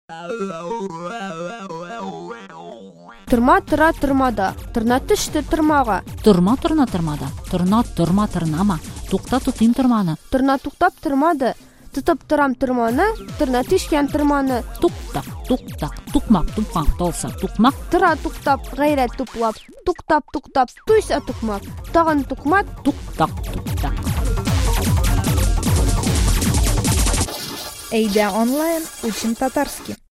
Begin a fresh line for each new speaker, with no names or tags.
Тырма тыра тырмада, тырна түшті тырмаға.
Тұрма тұрна тырмада, тұрна тұрма тырнама, туқта тұтим тырманы.
Тырна туқтап тырмады, тұтып тұрам тырманы, тырна тишкен тырманы.
Туқтақ, туқмақ, туқмақ толса туқмақ.
Тыра туқтап, ғайрат туплап, туқтап, туйса туқмақ, тағын туқмат,
туқтақ.
Эйда онлайн учим татарский.